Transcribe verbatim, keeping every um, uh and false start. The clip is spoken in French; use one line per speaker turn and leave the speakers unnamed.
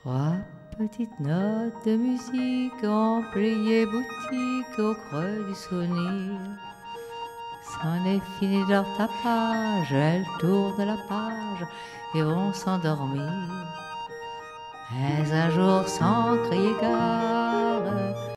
Trois petites notes de musique employées boutique au creux du souvenir. C'en est fini de leur tapage, elles tournent la page et vont s'endormir. Mais un jour sans crier gare,